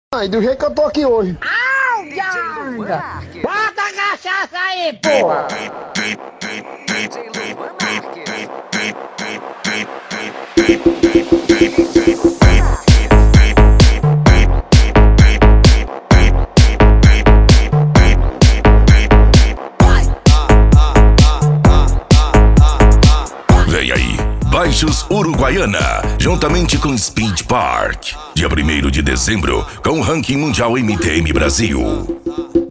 Ai, do jeito que eu tô aqui hoje. Ai, Janga! Bota a cachaça aí, pô! Vem aí, Baixos Uruguaiana, juntamente com Speed Park. Dia 1º de dezembro, com o ranking mundial MTM Brasil.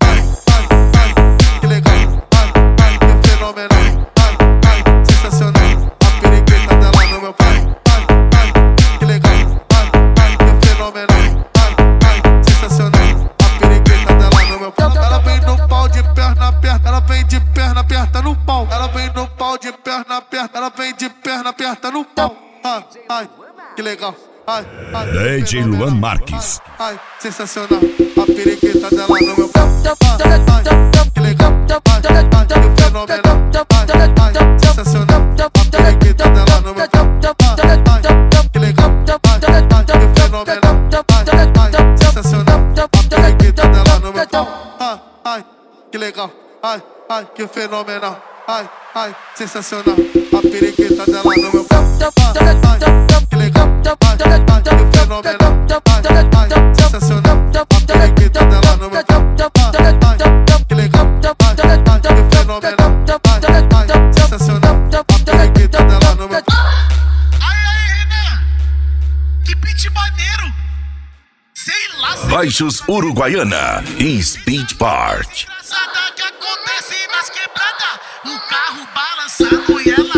Que legal, que fenomenal, sensacional. A periquita dela no meu pai. Que legal, que fenomenal, sensacional. A periquita dela no meu pai. Ela vem no pau de perna aberta, ela vem de perna aberta no pau. Ela vem no pau de perna aberta, ela vem de perna aberta no pau. Que legal. DJ Luan Marques. Sensacional. A periquita dela no meu pau. Que legal, que fenomenal. Sensacional. A periquita dela no meu pau. Que legal, que fenomenal. Sensacional. A periquita dela no meu pau. Que legal, que fenomenal. Sensacional. A periquita dela no meu pau. Que legal, que fenomenal. Sensacional. A periquita dela no meu pau. Que legal, que fenomenal. Sensacional. A periquita dela no meu pau. Aí, Renan! Que beat maneiro! Sei lá, Baixos Uruguaiana e Speed Park. engraçada que acontece nas quebradas. Um carro balançando e ela